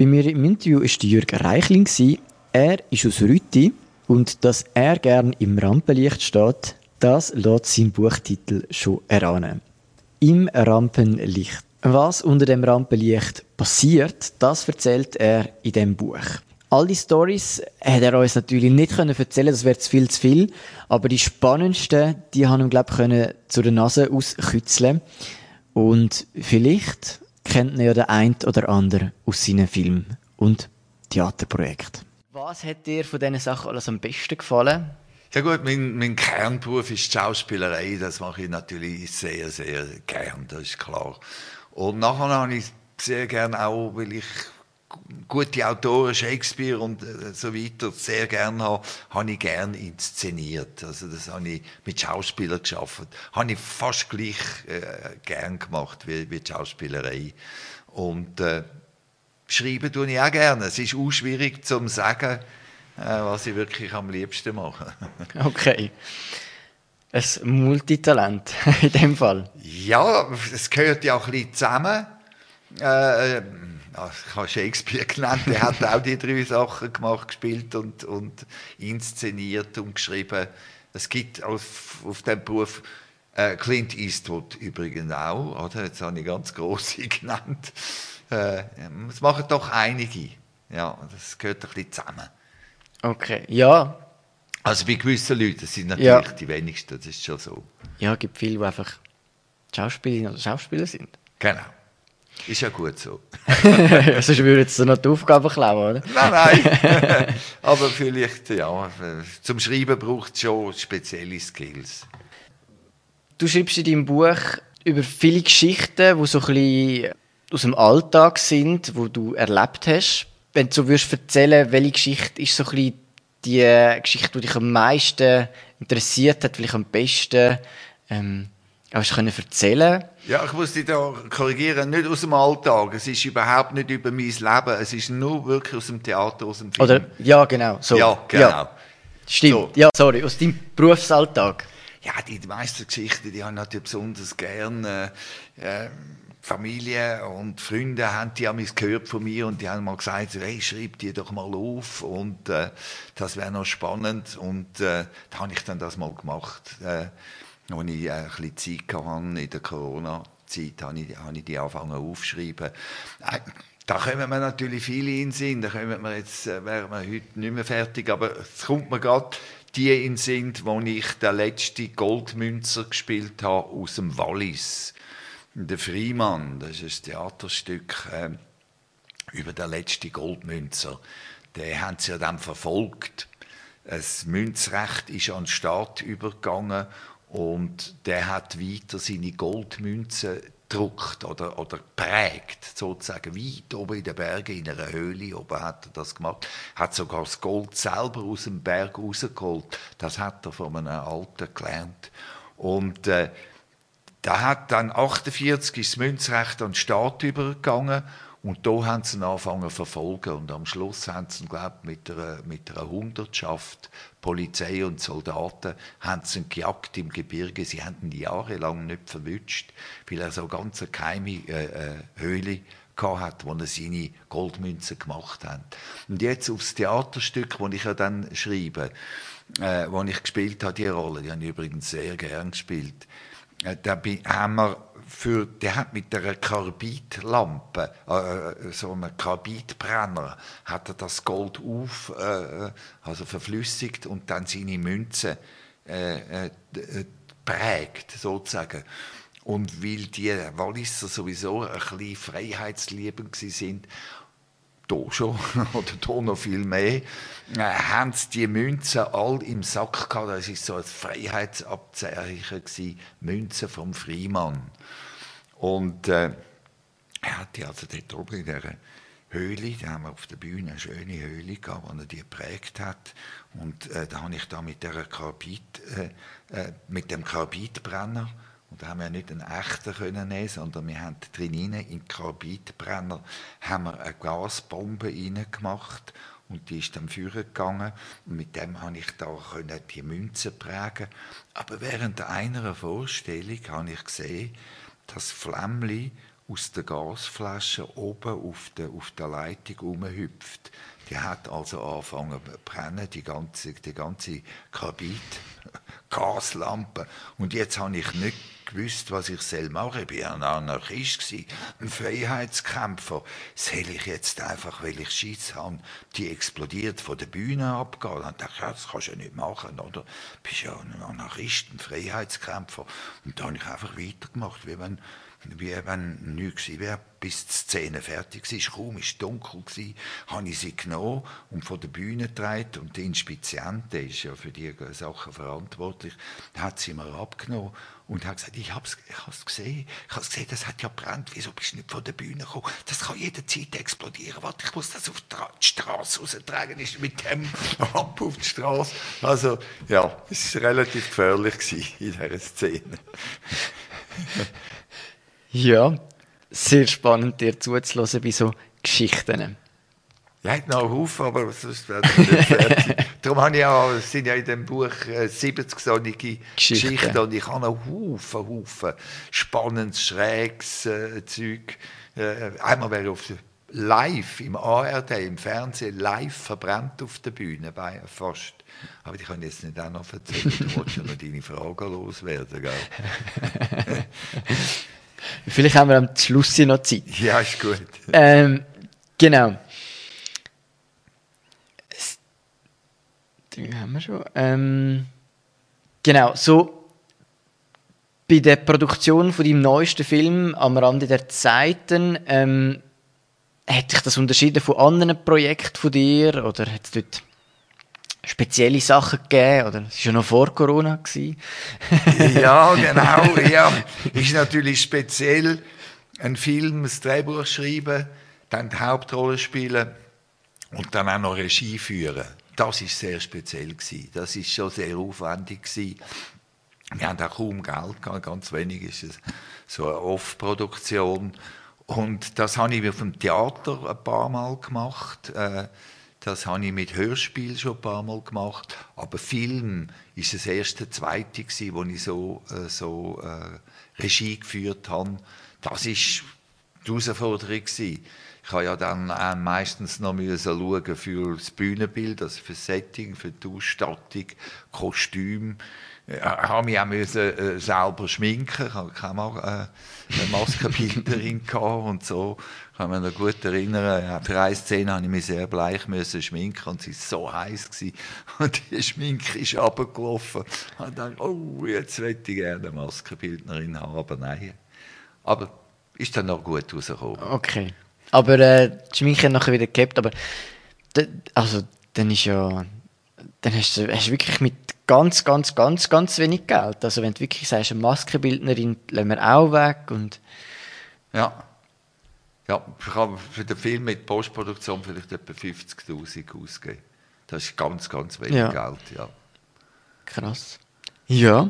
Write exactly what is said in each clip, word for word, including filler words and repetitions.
Bei mir im Interview war Jürg Reichling. Er ist aus Rütti und dass er gern im Rampenlicht steht, das lässt sein Buchtitel schon erahnen. Im Rampenlicht. Was unter dem Rampenlicht passiert, das erzählt er in diesem Buch. All die Storys hätte er uns natürlich nicht erzählen können, das wäre zu viel zu viel. Aber die spannendsten, die haben ihm, glaube ich, zu der Nase auskützeln. Und vielleicht kennt er ja den einen oder anderen aus seinen Filmen und Theaterprojekten. Was hat dir von diesen Sachen alles am besten gefallen? Ja gut, mein, mein Kernberuf ist die Schauspielerei. Das mache ich natürlich sehr, sehr gern, das ist klar. Und nachher habe ich sehr gern auch, weil ich gute Autoren, Shakespeare und so weiter sehr gerne habe, habe ich gerne inszeniert. Also das habe ich mit Schauspielern geschafft. Habe ich fast gleich äh, gern gemacht wie, wie die Schauspielerei. Und äh, schreiben tue ich auch gerne. Es ist auch schwierig zu sagen, äh, was ich wirklich am liebsten mache. Okay. Ein Multitalent in dem Fall. Ja, es gehört ja auch ein bisschen zusammen. Äh, ich habe Shakespeare genannt, der hat auch die drei Sachen gemacht, gespielt und, und inszeniert und geschrieben. Es gibt auf, auf diesem Beruf äh, Clint Eastwood übrigens auch, oder? Jetzt habe ich ganz grosse genannt. Äh, das machen doch einige. Ja, das gehört ein bisschen zusammen. Okay, ja. Also bei gewissen Leuten, das sind natürlich ja. die wenigsten, das ist schon so. Ja, es gibt viele, die einfach Schauspielerinnen oder Schauspieler sind. Genau. Ist ja gut so. Sonst würde jetzt noch die Aufgabe klauen, oder? Nein, nein. Aber vielleicht, ja, zum Schreiben braucht es schon spezielle Skills. Du schreibst in deinem Buch über viele Geschichten, die so ein bisschen aus dem Alltag sind, die du erlebt hast. Wenn du so würdest erzählen, welche Geschichte ist so ein bisschen die Geschichte, die dich am meisten interessiert hat, vielleicht am besten ähm, hast du erzählen? Ja, ich muss dich da korrigieren, nicht aus dem Alltag. Es ist überhaupt nicht über mein Leben. Es ist nur wirklich aus dem Theater, aus dem Film. Oder, ja, genau. So. Ja, genau. Ja. Stimmt. So. Ja, sorry, aus deinem Berufsalltag. Ja, die, die meisten Geschichten, die habe ich natürlich besonders gerne. Äh, Familie und Freunde haben die einmal gehört von mir und die haben mal gesagt, hey, schreib die doch mal auf und äh, das wäre noch spannend. Und äh, da habe ich dann das mal gemacht. Äh, als ich äh, ein bisschen Zeit hatte, in der Corona-Zeit, habe ich, habe ich die angefangen aufzuschreiben. Äh, da kommen mir natürlich viele in den Sinn, da kommen wir jetzt, äh, wären wir heute nicht mehr fertig, aber es kommt mir gerade die in den Sinn, wo ich den letzten Goldmünzer gespielt habe aus dem Wallis. Der Friemann, das ist ein Theaterstück äh, über den letzten Goldmünzer. Den haben sie ja dann verfolgt. Das Münzrecht ist an den Staat übergegangen und der hat weiter seine Goldmünzen gedruckt oder, oder prägt, sozusagen, weit oben in den Bergen, in einer Höhle oben hat er das gemacht. Hat sogar das Gold selber aus dem Berg rausgeholt. Das hat er von einem Alten gelernt. Und äh, da hat dann achtundvierzig ist das Münzrecht an den Staat übergegangen und da haben sie ihn angefangen zu verfolgen und am Schluss haben sie ihn, glaube ich, mit einer, mit einer Hundertschaft Polizei und Soldaten haben sie ihn gejagt im Gebirge. Sie haben ihn jahrelang nicht verwünscht, weil er so eine ganz geheime äh, äh, Höhle hatte, wo er seine Goldmünzen gemacht hat. Und jetzt aufs Theaterstück, das ich ja dann schreibe, äh, wo ich gespielt habe, die Rolle, die habe ich übrigens sehr gern gespielt. Da haben wir für, der hat mit einer Karbidlampe, äh, so einem Karbidbrenner, hat er das Gold auf, äh, also verflüssigt und dann seine Münzen äh, äh, prägt, sozusagen. Und weil die Walliser sowieso ein bisschen freiheitsliebend waren, hier schon, oder hier noch viel mehr, äh, haben sie die Münzen all im Sack gehabt. Das war so ein Freiheitsabzeichen gewesen, Münzen vom Friemann. Und äh, er hatte also dort oben in dieser Höhle, da haben wir auf der Bühne eine schöne Höhle gehabt, wo er die geprägt hat. Und äh, da habe ich da mit, der Karbid, äh, äh, mit dem Karbidbrenner, und da haben wir nicht einen echten können nehmen, sondern wir haben drinnen in den Karbidbrenner haben wir eine Gasbombe reingemacht und die ist dann führen gegangen und mit dem habe ich da können die Münzen prägen. Aber während einer Vorstellung habe ich gesehen, dass Flämmchen aus der Gasflasche oben auf der, auf der Leitung rumhüpft. Die hat also angefangen zu brennen, die ganze, die ganze Kabine, Gaslampe. Und jetzt habe ich nicht gewusst, was ich soll machen soll. Ich war ein Anarchist, ein Freiheitskämpfer. Soll ich jetzt einfach, weil ich Schiss habe, die explodiert von der Bühne abgehen? Dann dachte ich, ja, das kannst du ja nicht machen, oder? Du bist ja ein Anarchist, ein Freiheitskämpfer. Und da habe ich einfach weitergemacht, wie wenn, wie wenn nichts gewesen wäre, bis die Szene fertig war. Kaum war es dunkel, habe ich sie genommen und von der Bühne getragen. Und der Inspizient, der ist ja für diese Sachen verantwortlich, hat sie mir abgenommen und hat gesagt, ich habe es ich gesehen, ich habe gesehen, das hat ja gebrannt, wieso bist du nicht von der Bühne gekommen? Das kann jederzeit explodieren, warte, ich muss das auf die Straße raustragen, ist mit dem ab auf die Straße. Also, ja, es war relativ gefährlich in dieser Szene. Ja, sehr spannend, dir zuzuhören bei so Geschichten. Ja, hat noch einen Haufen, aber sonst werden wir nicht fertig. Darum habe ich auch, es sind ja in dem Buch siebzig solche Geschichten. Geschichten und ich habe einen Haufen, Haufen spannendes, schräges äh, Zeug. Äh, einmal wäre ich auf live im A R D, im Fernsehen, live verbrannt auf der Bühne, bei, fast. Aber ich kann jetzt nicht auch noch erzählen, du wolltest ja noch deine Fragen loswerden, gell? Vielleicht haben wir am Schluss noch Zeit. Ja, ist gut. Ähm, genau. Die haben wir schon. Ähm, genau, so bei der Produktion von deinem neuesten Film «Am Rande der Zeiten», ähm, hat sich das unterschieden von anderen Projekten von dir? Oder hat es dort spezielle Sachen gegeben? Oder es war ja noch vor Corona gewesen. Ja, genau. Ja. Ist natürlich speziell, ein Film, ein Drehbuch schreiben, dann die Hauptrolle spielen und dann auch noch Regie führen. Das war sehr speziell gewesen. Das war schon sehr aufwendig gewesen. Wir haben auch kaum Geld gehabt, ganz wenig ist es so eine Off-Produktion. Und das habe ich auf dem Theater ein paar Mal gemacht. Das habe ich mit Hörspiel schon ein paar Mal gemacht. Aber Film war das erste, zweite, wo ich so, so äh, Regie geführt habe. Das war die Herausforderung. Ich habe ja dann auch meistens noch schauen für das Bühnenbild, also für das Setting, für die Ausstattung, Kostüm. Ich habe mich auch müssen, äh, selber schminken. Ich hatte keine äh, eine Maskenbildnerin und so. Ich kann mich noch gut erinnern, für eine Szene musste ich mich sehr bleich müssen schminken und es war so heiß gewesen. Und die Schminke ist runtergelaufen. Und dann, oh, jetzt möchte ich gerne eine Maskenbildnerin haben, aber nein. Aber ist dann noch gut rausgekommen. Okay. Aber äh, die Schminke hat nachher wieder gehabt, aber also, dann ist ja, dann hast du, hast du wirklich mit ganz, ganz, ganz, ganz wenig Geld. Also wenn du wirklich sagst, eine Maskenbildnerin lassen wir auch weg und... Ja. Ja, ich habe für den Film mit Postproduktion vielleicht etwa fünfzigtausend ausgegeben. Das ist ganz, ganz wenig ja. Geld, ja. Krass. Ja.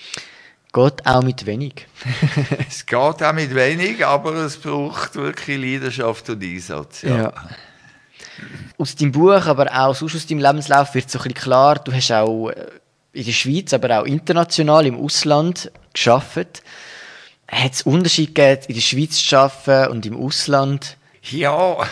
Geht auch mit wenig. Es geht auch mit wenig, aber es braucht wirklich Leidenschaft und Einsatz. Ja. Ja. Aus deinem Buch, aber auch sonst aus deinem Lebenslauf wird so ein bisschen klar, du hast auch in der Schweiz, aber auch international im Ausland gearbeitet. Hat es Unterschiede gegeben, in der Schweiz zu arbeiten und im Ausland? Ja,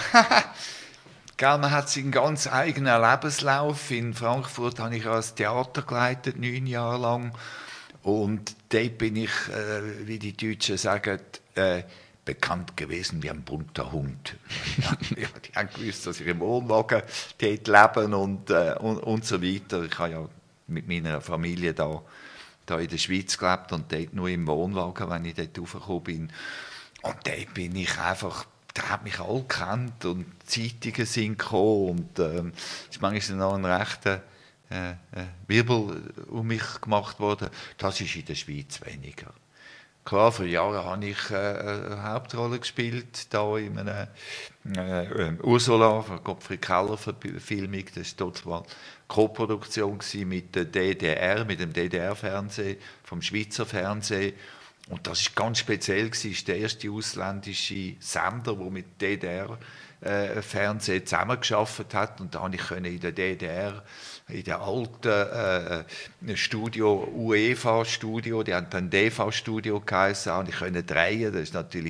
man hat seinen ganz eigenen Lebenslauf. In Frankfurt habe ich als Theater geleitet, neun Jahre lang. Und dort bin ich, äh, wie die Deutschen sagen, äh, bekannt gewesen wie ein bunter Hund. Ja, die haben gewusst, dass ich im Wohnwagen dort lebe und, äh, und, und so weiter. Ich habe ja mit meiner Familie da, da in der Schweiz gelebt und dort nur im Wohnwagen, wenn ich dort raufgekommen bin. Und dort bin ich einfach, da hat mich alle gekannt und Zeitungen sind gekommen und ähm, es ist manchmal noch ein rechter Äh, äh, Wirbel um mich gemacht worden. Das ist in der Schweiz weniger. Klar, vor Jahren habe ich äh, eine Hauptrolle gespielt, da in einer äh, Ursula von Gottfried Keller Verfilmung. Das war total Co-Produktion mit der D D R, mit dem D D R-Fernsehen, vom Schweizer Fernsehen. Und das war ganz speziell. Das ist der erste ausländische Sender, der mit D D R-Fernsehen zusammengearbeitet hat. Und da konnte ich in der D D R in der alten äh, Studio, UEFA-Studio, die haben dann D V-Studio geheißen, und ich konnte drehen. Das ist natürlich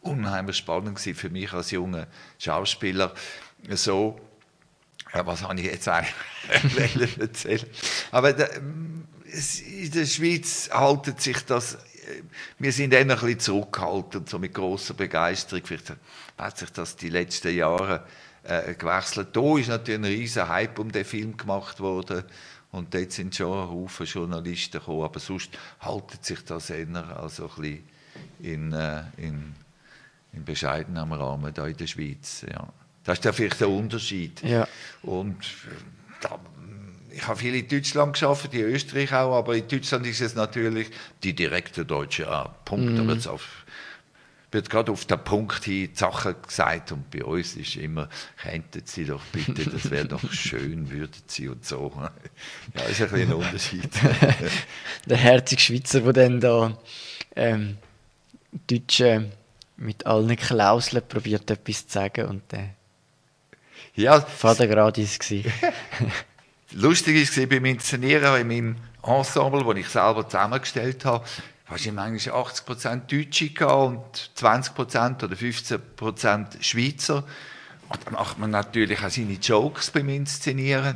unheimlich spannend gewesen für mich als junger Schauspieler. So, ja, was habe ich jetzt eigentlich erzählen? Aber da, es, in der Schweiz haltet sich das, wir sind eher ein bisschen zurückhaltend, so mit grosser Begeisterung. Vielleicht hat sich das die letzten Jahre äh, gewechselt. Da ist natürlich ein riesen Hype um den Film gemacht worden. Und dort sind schon ein Haufen Journalisten gekommen. Aber sonst haltet sich das eher also ein bisschen in, äh, in, in bescheidenem Rahmen da in der Schweiz. Ja. Das ist ja vielleicht der Unterschied. Ja. Und da, ich habe viel in Deutschland gearbeitet, in Österreich auch, aber in Deutschland ist es natürlich die direkte deutsche Art. Punkt. Mm. Da wird's auf, wird gerade auf den Punkt hin die Sachen gesagt und bei uns ist immer, könnten Sie doch bitte, das wäre doch schön, würden Sie und so. Ja, ist ein bisschen ein Unterschied. Der herzige Schweizer, der dann da ähm, Deutsche mit allen Klauseln probiert, etwas zu sagen und der ja, Vater gerade ist es. Lustig war beim Inszenieren in meinem Ensemble, das ich selber zusammengestellt habe, hast du manchmal achtzig Prozent Deutsche und zwanzig Prozent oder fünfzehn Prozent Schweizer. Und dann macht man natürlich auch seine Jokes beim Inszenieren.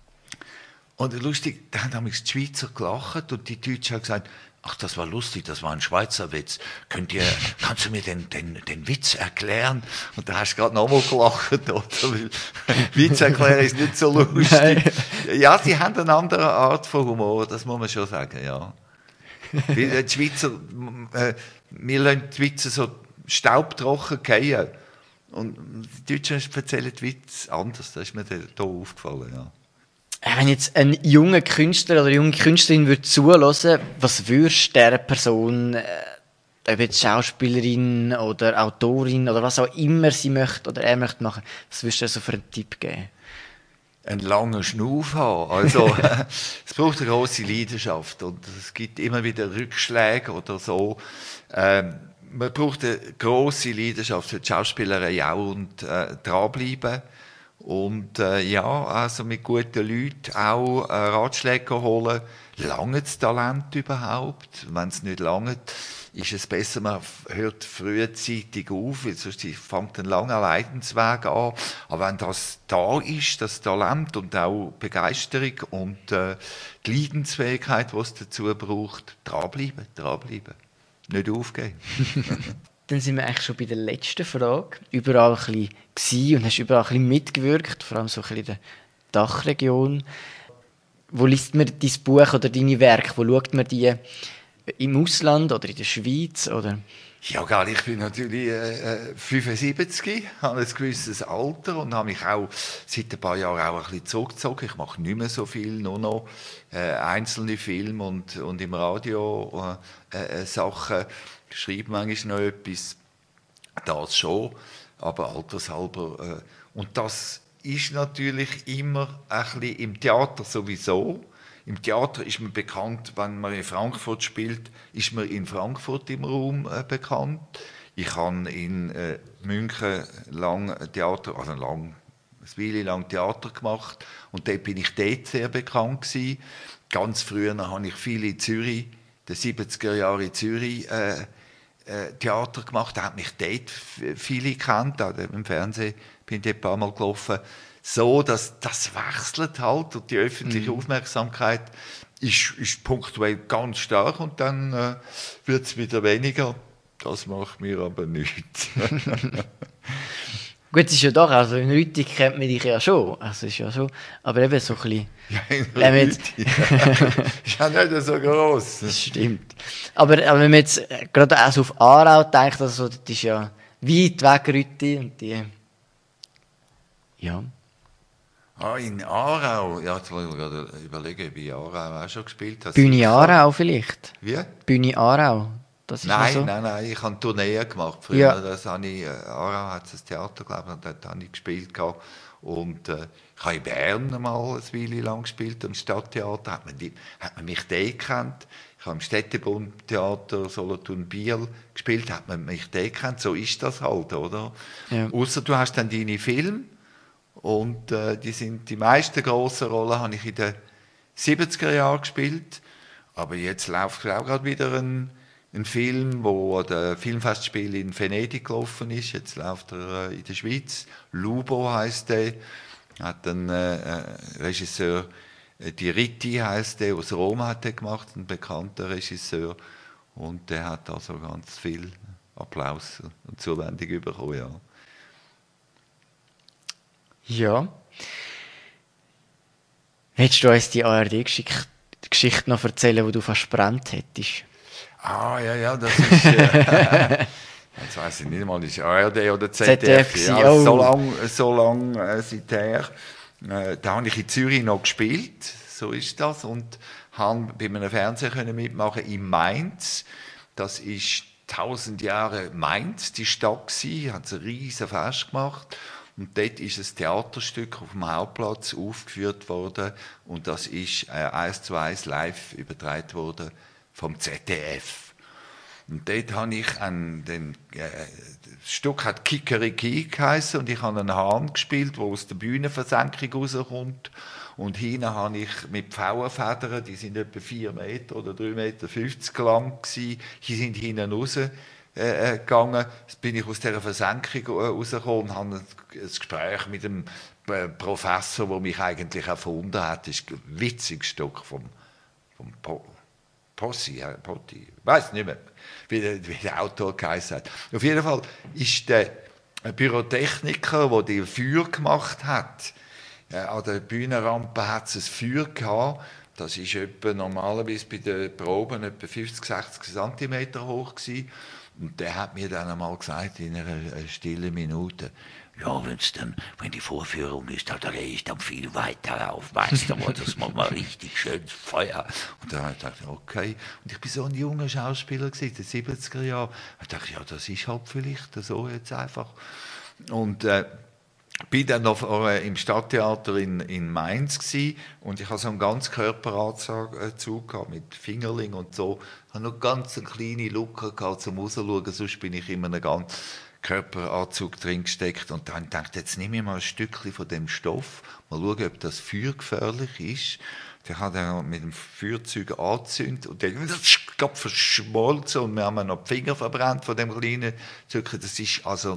Und lustig, da haben die Schweizer gelacht und die Deutschen haben gesagt, ach, das war lustig, das war ein Schweizer Witz. Könnt ihr, kannst du mir den, den, den Witz erklären? Und da hast du gerade nochmal gelacht, oder? Witz erklären ist nicht so lustig. Nein. Ja, sie haben eine andere Art von Humor, das muss man schon sagen, ja. Weil die Schweizer, äh, wir lassen die Witze so staubtrocken fallen. Und die Deutschen erzählen die Witze anders, das ist mir hier aufgefallen, ja. Wenn jetzt ein junger Künstler oder eine junge Künstlerin würde zuhören, was würdest du dieser Person, äh, ob jetzt Schauspielerin oder Autorin oder was auch immer sie möchte oder er möchte machen, was würdest du so für einen Tipp geben? Einen langen Schnuff haben. Also, es braucht eine grosse Leidenschaft und es gibt immer wieder Rückschläge oder so. Ähm, man braucht eine grosse Leidenschaft für die Schauspielerei auch und äh, dranbleiben. Und äh, ja, also mit guten Leuten auch äh, Ratschläge holen. Lange das Talent überhaupt? Wenn es nicht lange, ist es besser, man hört frühzeitig auf, weil sonst fängt ein langer Leidensweg an. Aber wenn das da ist, das Talent und auch Begeisterung und äh, die Leidensfähigkeit, die es dazu braucht, dranbleiben, dranbleiben. Nicht aufgeben. Dann sind wir eigentlich schon bei der letzten Frage. Überall ein bisschen und hast überall ein bisschen mitgewirkt, vor allem so ein bisschen in der Dachregion. Wo liest man dein Buch oder deine Werke? Wo schaut man die? Im Ausland oder in der Schweiz? Oder? Ja, geil, ich bin natürlich äh, fünfundsiebzig, habe ein gewisses Alter und habe mich auch seit ein paar Jahren auch ein bisschen zurückgezogen. Ich mache nicht mehr so viel, nur noch äh, einzelne Filme und, und im Radio äh, äh, Sachen. Ich schreibe manchmal noch etwas, das schon, aber altershalber. Äh, und das ist natürlich immer ein bisschen im Theater sowieso. Im Theater ist man bekannt, wenn man in Frankfurt spielt, ist man in Frankfurt im Raum äh, bekannt. Ich habe in äh, München lang Theater, also lang, eine Weile lang Theater gemacht und dort bin ich dort sehr bekannt gewesen. Ganz früher habe ich viel in Zürich, in den siebziger Jahren in Zürich, äh, äh, Theater gemacht. Da hat mich dort viele gekannt, auch im Fernsehen bin ich dort ein paar Mal gelaufen. So, dass das wechselt halt und die öffentliche mhm. Aufmerksamkeit ist, ist punktuell ganz stark und dann äh, wird es wieder weniger. Das macht mir aber nichts. Gut, es ist ja doch, also in Rüttig kennt man dich ja schon, also ist ja schon, aber eben so ein bisschen... Ja, in Rüttig, ja. Ist ja nicht so gross. Das stimmt. Aber, aber wenn man jetzt gerade auch so auf Aarau denkt, also das ist ja weit weg Rüttig und die... Ja... Ah, in Aarau. Ja, jetzt wollte ich gerade überlegen, ob ich in Aarau auch schon gespielt habe. Bühne Aarau vielleicht? Wie? Bühne Aarau. Das ist nein, so. nein, nein, ich habe Tourneen gemacht. Früher, ja. das habe ich, Aarau hat ein Theater, glaube ich, und dort habe ich gespielt. Und äh, ich habe in Bern mal eine Weile lang gespielt, am Stadttheater. Hat man, die, hat man mich da gekannt. Ich habe im Städtebundtheater Solothurn-Biel gespielt, hat man mich da gekannt. So ist das halt, oder? Ja. Ausser du hast dann deine Filme. Und äh, die, sind, die meisten grossen Rollen habe ich in den siebziger Jahren gespielt. Aber jetzt läuft auch gerade wieder ein ein Film, wo an der Filmfestspiel in Venedig gelaufen ist. Jetzt läuft er äh, in der Schweiz. Lubo heisst der. Hat einen äh, Regisseur, äh, Di Ritti heisst der, aus Rom hat er gemacht, ein bekannter Regisseur. Und der hat also ganz viel Applaus und Zuwendung bekommen, ja. Ja. Willst du uns die A R D-Geschichte noch erzählen, die du fast verbrannt hättest? Ah, ja, ja, das ist... Äh, jetzt weiss ich nicht mal, ist A R D oder Z D F? Z D F ja, oh. So lange so lang, äh, seither. Äh, da habe ich in Zürich noch gespielt, so ist das. Und habe bei einem Fernseher mitmachen in Mainz. Das ist tausend Jahre Mainz, die Stadt gsi, hat ein riesen Fest gemacht. Und dort ist ein Theaterstück auf dem Hauptplatz aufgeführt worden. Und das ist äh, eins zu eins live übertragen worden vom Z D F. Und dort habe ich ein, den, äh, das Stück hat Kikeriki geheissen und ich habe einen Hahn gespielt, der aus der Bühnenversenkung rauskommt. Und hinten habe ich mit Pfauenfedern, die sind etwa vier Meter oder drei Meter fünfzig lang gewesen, die sind hinten raus äh, gegangen. Jetzt bin ich aus dieser Versenkung äh, rausgekommen und habe ein, ein Gespräch mit dem äh, Professor, der mich eigentlich erfunden hat. Das ist ein witziges Stück vom, vom po Possi, Potti, ich weiß nicht mehr, wie der, wie der Autor geheißen hat. Auf jeden Fall ist der Pyrotechniker, der die Feuer gemacht hat, äh, an der Bühnenrampe hat es ein Feuer gehabt. Das ist etwa normalerweise bei den Proben etwa fünfzig, sechzig Zentimeter hoch gewesen. Und der hat mir dann einmal gesagt, in einer stillen Minute, ja, wenn's dann, wenn die Vorführung ist, da drehe ich dann viel weiter auf, weißt du, das macht mal richtig schönes Feuer. Und dann habe ich gedacht, okay. Und ich bin so ein junger Schauspieler gewesen, in den siebziger Jahren. Ich dachte, ja, das ist halt vielleicht so jetzt einfach. Und äh, bin dann noch äh, im Stadttheater in, in Mainz gsi und ich hatte so einen Ganzkörperanzug gehabt mit Fingerling und so. Ich hatte noch ganz eine kleine Lücke gehabt zum Rausschauen, sonst bin ich in einem ganz Körperanzug drin gesteckt und dann dachte ich, jetzt nehme ich mal ein Stückchen von dem Stoff, mal schauen, ob das feuergefährlich ist. Der hat dann mit dem Feuerzeug angezündet und dann ist verschmolzen und wir haben noch die Finger verbrannt von dem kleinen Zeug. Das ist also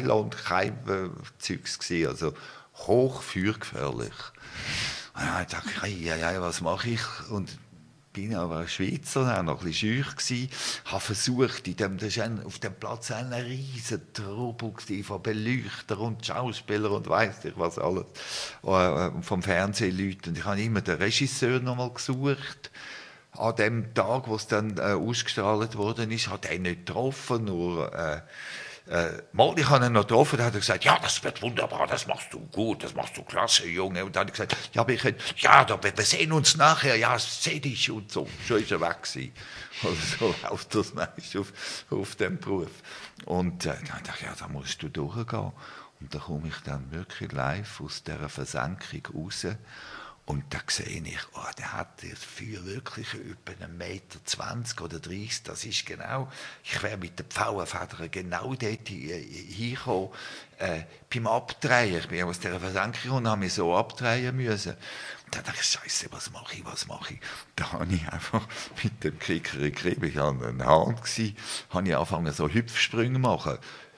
Nylon-Keimzeugs gewesen, also hochfeuergefährlich. Und dann dachte ich, ei, ei, ei, was mache ich? Und bin aber ein Schweizer, auch noch ein bisschen scheu gsi, habe versucht, in dem, das ein, auf dem Platz ein riesen Trubel von Beleuchter und Schauspieler und weiss ich was alles, äh, vom Fernsehleuten. Und ich habe immer den Regisseur noch mal gesucht. An dem Tag, wo es dann äh, ausgestrahlt worden ist, hat er nicht getroffen, nur äh, Äh, mal, ich habe ihn noch getroffen, da hat er gesagt, ja, das wird wunderbar, das machst du gut, das machst du klasse, Junge. Und dann habe ich gesagt, ja, aber ich, ja, da, wir sehen uns nachher, ja, seh dich und so. Schon ist er weg gewesen. Also so läuft das meist auf, auf dem Beruf. Und äh, dann dachte ich, ja, da musst du durchgehen. Und da komme ich dann wirklich live aus dieser Versenkung raus. Und da sehe ich, oh, der hat das Feuer wirklich etwa einen Meter zwanzig oder dreißig, das ist genau, ich wäre mit den Pfauenfedern genau dort hingekommen, äh, beim Abdrehen. Ich bin aus dieser Versenkung und habe mich so abdrehen müssen. Und dann dachte ich, Scheiße, was mache ich, was mache ich? Da habe ich einfach mit dem Kikeriki, ich war an der Hand, habe ich angefangen, so Hüpfsprünge zu machen.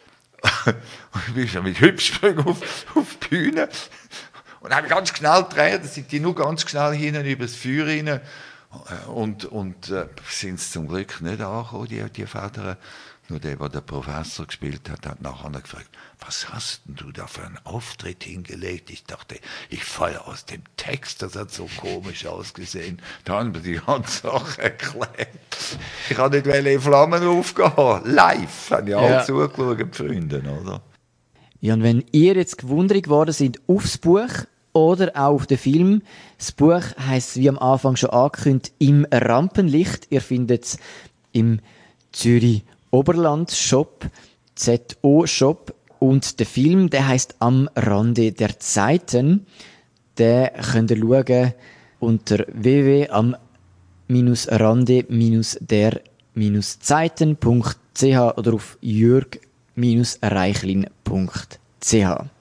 Und ich bin schon mit Hüpfsprüngen auf, auf die Bühne. Und dann habe ich ganz schnell gedreht, da sind die nur ganz schnell hinten über das Feuer rein. Und, und äh, sind es zum Glück nicht angekommen, die, die Federn. Nur der, der der Professor gespielt hat, hat nachher gefragt, was hast denn du da für einen Auftritt hingelegt? Ich dachte, ich falle aus dem Text, das hat so komisch ausgesehen. Da haben wir die ganze Sache erklärt. Ich habe nicht in Flammen aufgehen. Live, haben ja alle zugeschaut, die Freunde, oder? Ja, und wenn ihr jetzt gewundert geworden seid aufs Buch oder auch auf den Film, das Buch heisst, wie am Anfang schon angekündigt, «Im Rampenlicht». Ihr findet es im Zürich Oberland Shop, Z O Shop. Und der Film, der heisst «Am Rande der Zeiten». Den könnt ihr schauen unter w w w punkt am rande der zeiten punkt c h oder auf jürg reichlin punkt c h.